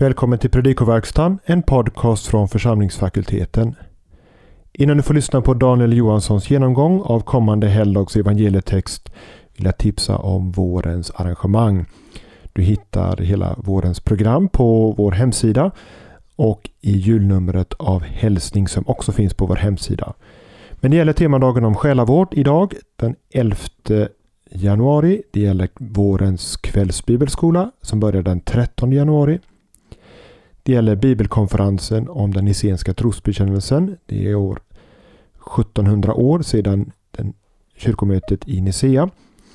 välkommen till Predikoverkstan, en podcast från församlingsfakulteten. Innan du får lyssna på Daniel Johanssons genomgång av kommande helgdags evangelietext vill jag tipsa om vårens arrangemang. Du hittar hela vårens program på vår hemsida och i julnumret av hälsning som också finns på vår hemsida. Men det gäller temadagen om själavård idag den 11 januari. Det gäller vårens kvällsbibelskola som börjar den 13 januari. Det gäller bibelkonferensen om den nicenska trosbekännelsen. Det är år 1700 år sedan kyrkomötet i Nicea.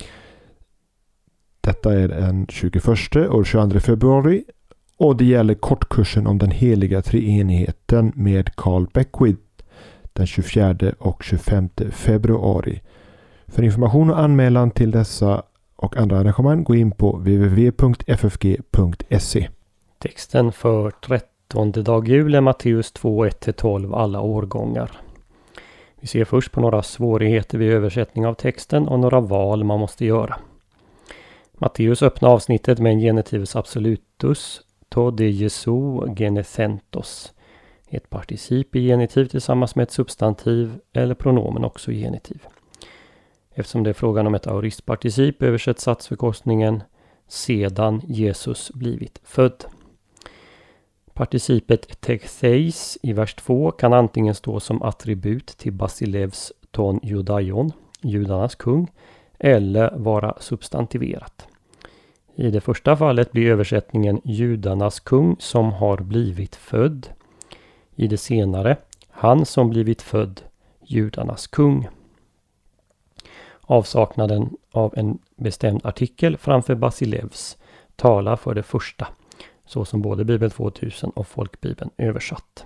Detta är den 21 och 22 februari. Och det gäller kortkursen om den heliga treenigheten med Carl Beckwith den 24 och 25 februari. För information och anmälan till dessa och andra arrangemang gå in på www.ffg.se. Texten för 13:e dag jul är Matteus 2, 1-12 alla årgångar. Vi ser först på några svårigheter vid översättning av texten och några val man måste göra. Matteus öppnar avsnittet med en genitivus absolutus, to de Jesu genethentos. Ett particip i genitiv tillsammans med ett substantiv eller pronomen också i genitiv. Eftersom det är frågan om ett aoristparticip översätts satsförkortningen sedan Jesus blivit född. Participet tektheis i vers 2 kan antingen stå som attribut till Basilevs ton judaion, judarnas kung, eller vara substantiverat. I det första fallet blir översättningen judarnas kung som har blivit född. I det senare, han som blivit född, judarnas kung. Avsaknaden av en bestämd artikel framför Basilevs talar för det första, så som både Bibel 2000 och Folkbibeln översatt.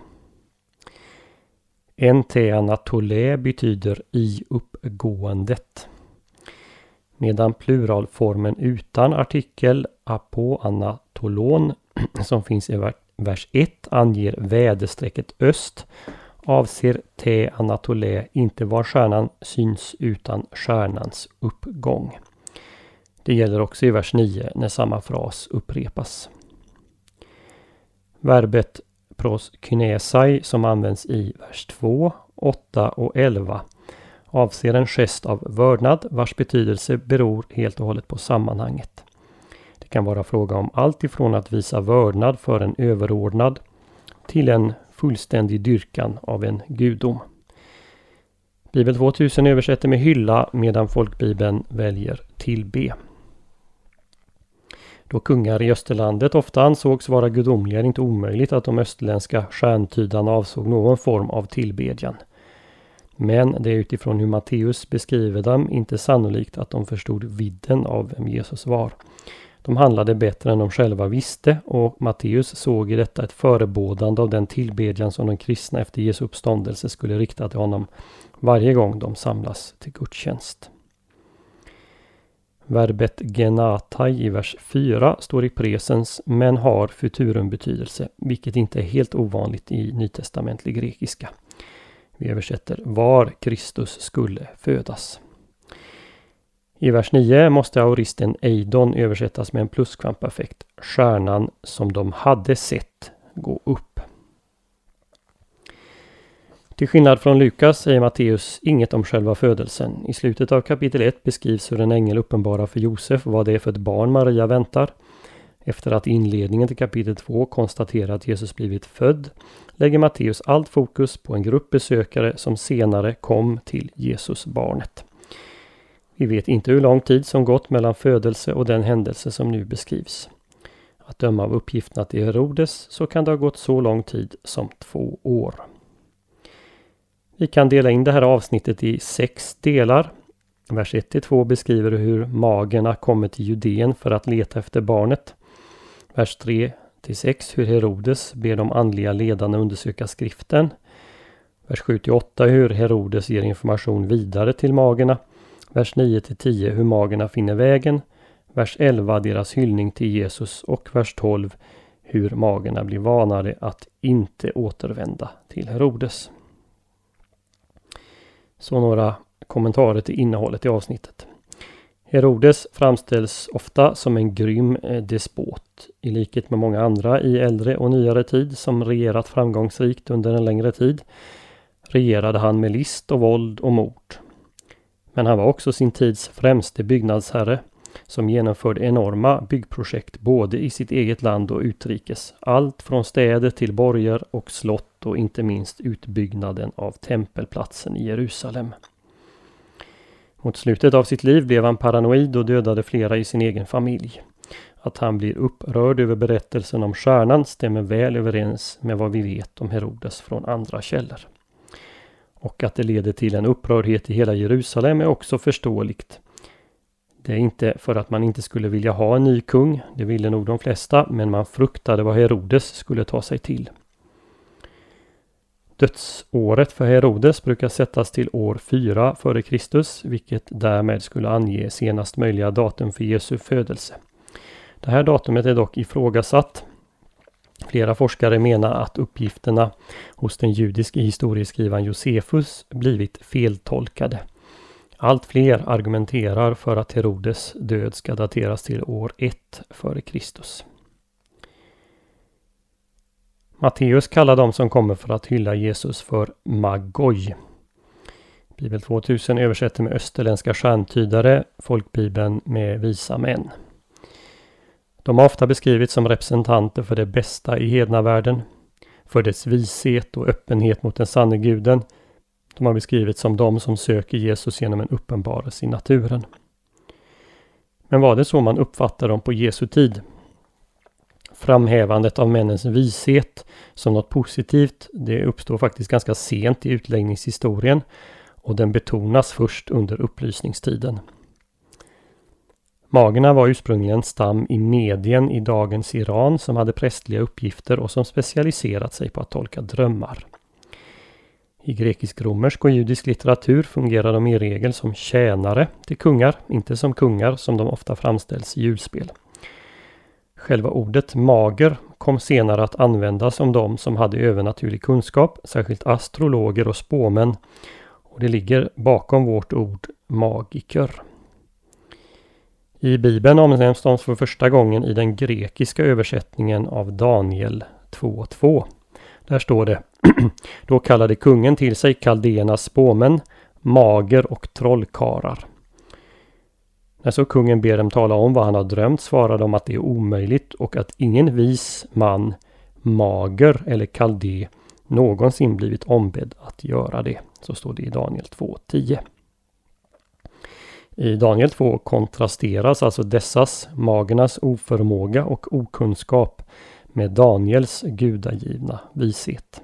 Ente anatole betyder i uppgåendet. Medan pluralformen utan artikel apo anatolon som finns i vers 1 anger väderstrecket öst avser te anatole inte var stjärnan syns utan stjärnans uppgång. Det gäller också i vers 9 när samma fras upprepas. Verbet proskinesai som används i vers 2, 8 och 11 avser en gest av vördnad vars betydelse beror helt och hållet på sammanhanget. Det kan vara fråga om allt ifrån att visa vördnad för en överordnad till en fullständig dyrkan av en gudom. Bibel 2000 översätter med hylla medan Folkbibeln väljer tillbe. Då kungar i Österlandet ofta ansågs vara gudomliga är det inte omöjligt att de österländska stjärntydarna avsåg någon form av tillbedjan. Men det är utifrån hur Matteus beskriver dem inte sannolikt att de förstod vidden av vem Jesus var. De handlade bättre än de själva visste och Matteus såg i detta ett förebådande av den tillbedjan som de kristna efter Jesu uppståndelse skulle rikta till honom varje gång de samlas till gudstjänst. Verbet genatai i vers 4 står i presens men har futurum betydelse, vilket inte är helt ovanligt i nytestamentlig grekiska. Vi översätter var Kristus skulle födas. I vers 9 måste aoristen eidon översättas med en pluskvamperfekt. Stjärnan som de hade sett gå upp. Till skillnad från Lukas säger Matteus inget om själva födelsen. I slutet av kapitel 1 beskrivs hur en ängel uppenbarar för Josef vad det är för ett barn Maria väntar. Efter att i inledningen till kapitel 2 konstaterar att Jesus blivit född lägger Matteus allt fokus på en grupp besökare som senare kom till Jesus barnet. Vi vet inte hur lång tid som gått mellan födelse och den händelse som nu beskrivs. Att döma av uppgifterna till Herodes så kan det ha gått så lång tid som 2 år. Vi kan dela in det här avsnittet i 6 delar. Vers 1-2 beskriver hur magerna kommer till Judeen för att leta efter barnet. Vers 3-6 hur Herodes ber de andliga ledarna undersöka skriften. Vers 7-8 hur Herodes ger information vidare till magerna. Vers 9-10 hur magerna finner vägen. Vers 11 deras hyllning till Jesus och vers 12 hur magerna blir vanade att inte återvända till Herodes. Så några kommentarer till innehållet i avsnittet. Herodes framställs ofta som en grym despot. I likhet med många andra i äldre och nyare tid som regerat framgångsrikt under en längre tid regerade han med list och våld och mord. Men han var också sin tids främste byggnadsherre som genomförde enorma byggprojekt både i sitt eget land och utrikes. Allt från städer till borgar och slott och inte minst utbyggnaden av tempelplatsen i Jerusalem. Mot slutet av sitt liv blev han paranoid och dödade flera i sin egen familj. Att han blir upprörd över berättelsen om stjärnan stämmer väl överens med vad vi vet om Herodes från andra källor. Och att det leder till en upprördhet i hela Jerusalem är också förståeligt. Det är inte för att man inte skulle vilja ha en ny kung, det ville nog de flesta, men man fruktade vad Herodes skulle ta sig till. Dödsåret för Herodes brukar sättas till år 4 f.Kr., vilket därmed skulle ange senast möjliga datum för Jesu födelse. Det här datumet är dock ifrågasatt. Flera forskare menar att uppgifterna hos den judiske historieskrivaren Josefus blivit feltolkade. Allt fler argumenterar för att Herodes död ska dateras till år 1 f.Kr. Matteus kallar de som kommer för att hylla Jesus för magoi. Bibel 2000 översätter med österländska stjärntydare, folkbibeln med visa män. De har ofta beskrivits som representanter för det bästa i hednavärlden, för dess vishet och öppenhet mot den sanne guden. De har beskrivits som de som söker Jesus genom en uppenbarelse i naturen. Men var det så man uppfattar dem på Jesu tid? Framhävandet av männens vishet som något positivt, det uppstår faktiskt ganska sent i utläggningshistorien och den betonas först under upplysningstiden. Magerna var ursprungligen stam i Medien i dagens Iran som hade prästliga uppgifter och som specialiserat sig på att tolka drömmar. I grekisk-romersk och judisk litteratur fungerar de i regel som tjänare till kungar, inte som kungar som de ofta framställs i julspel. Själva ordet mager kom senare att användas om de som hade övernaturlig kunskap, särskilt astrologer och spåmän, och det ligger bakom vårt ord magiker. I Bibeln omnämns de för första gången i den grekiska översättningen av Daniel 2:2. Där står det: Då kallade kungen till sig kaldéernas spåmän, mager och trollkarlar. När så kungen ber dem tala om vad han har drömt svarar de att det är omöjligt och att ingen vis man, mager eller kaldé någonsin blivit ombedd att göra det. Så står det i Daniel 2:10. I Daniel 2 kontrasteras alltså dessas, magernas oförmåga och okunskap med Daniels gudagivna vishet.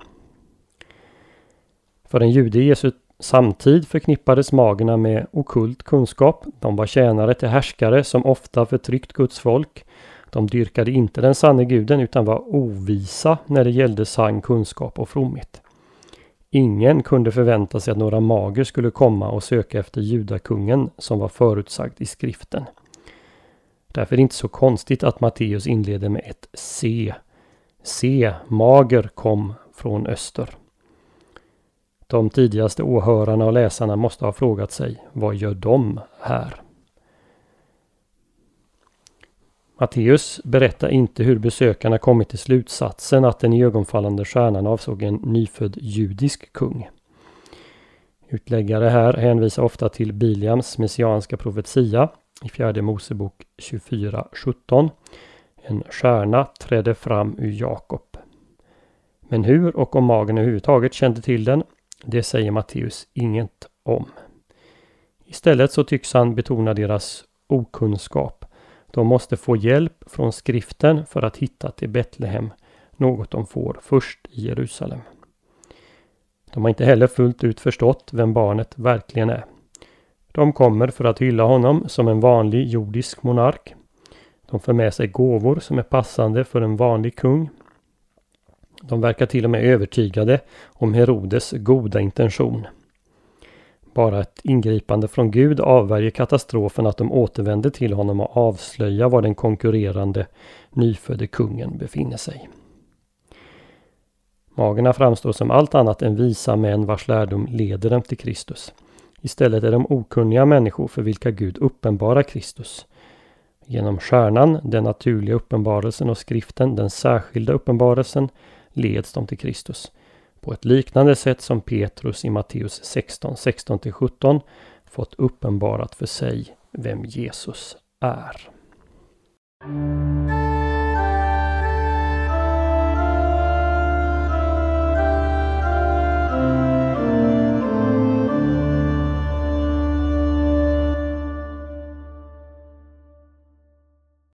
För en jude i Jesu samtid förknippades magerna med okult kunskap. De var tjänare till härskare som ofta förtryckt Guds folk. De dyrkade inte den sanne guden utan var ovisa när det gällde sann kunskap och fromhet. Ingen kunde förvänta sig att några mager skulle komma och söka efter judakungen som var förutsagd i skriften. Därför är det inte så konstigt att Matteus inleder med ett se. Se, mager kom från öster. De tidigaste åhörarna och läsarna måste ha frågat sig, vad gör de här? Matteus berättar inte hur besökarna kommit till slutsatsen att den iögonfallande stjärnan avsåg en nyfödd judisk kung. Utläggare här hänvisar ofta till Biliams messianska profetia i 4 Mosebok 24:17. En stjärna trädde fram ur Jakob. Men hur och om magen överhuvudtaget kände till den, det säger Matteus inget om. Istället så tycks han betona deras okunskap. De måste få hjälp från skriften för att hitta till Betlehem, något de får först i Jerusalem. De har inte heller fullt ut förstått vem barnet verkligen är. De kommer för att hylla honom som en vanlig jordisk monark. De för med sig gåvor som är passande för en vanlig kung. De verkar till och med övertygade om Herodes goda intention. Bara ett ingripande från Gud avvärjer katastrofen att de återvänder till honom och avslöjar var den konkurrerande nyfödde kungen befinner sig. Magerna framstår som allt annat än visa män vars lärdom leder dem till Kristus. Istället är de okunniga människor för vilka Gud uppenbarar Kristus. Genom stjärnan, den naturliga uppenbarelsen och skriften, den särskilda uppenbarelsen, leds de till Kristus. På ett liknande sätt som Petrus i Matteus 16, 16-17 fått uppenbarat för sig vem Jesus är.